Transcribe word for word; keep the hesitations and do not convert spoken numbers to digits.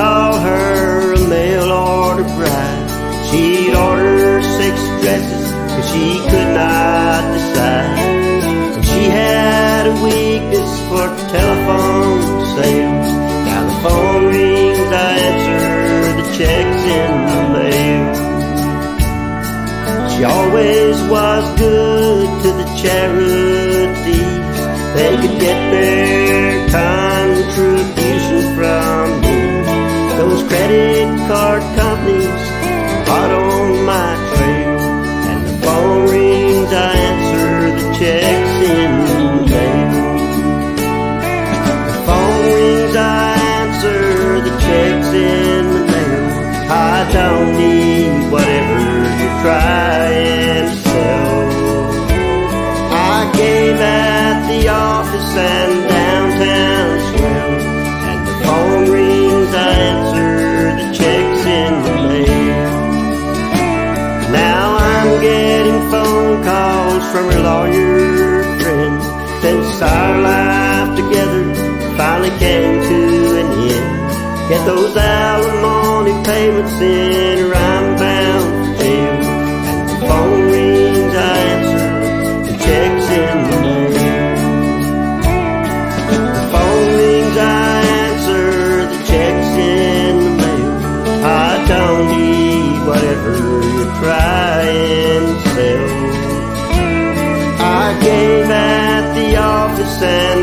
call her a mail order bride. She'd order six dresses, cause she could not decide. And she had a weakness for telephone sales. Now the phone rings, I answer the checks in the mail. She always was good to the charities. They could get their contribution from me. Those credit card companies hot on my trail. And the phone rings, I answer the checks in the mail. The phone rings, I answer the checks in the mail. I don't need whatever you're trying to sell. I gave at the office and downtown swell. And the phone rings, I answer the checks in the mail. Now I'm getting phone calls from her lawyer friend, since our life together finally came to an end. Get those alimony payments in or I'm bound for jail. And the phone rings, I answer the checks in the mail. The phone rings, I answer the checks in the mail. I don't need whatever you're trying to sell. I gave at the office and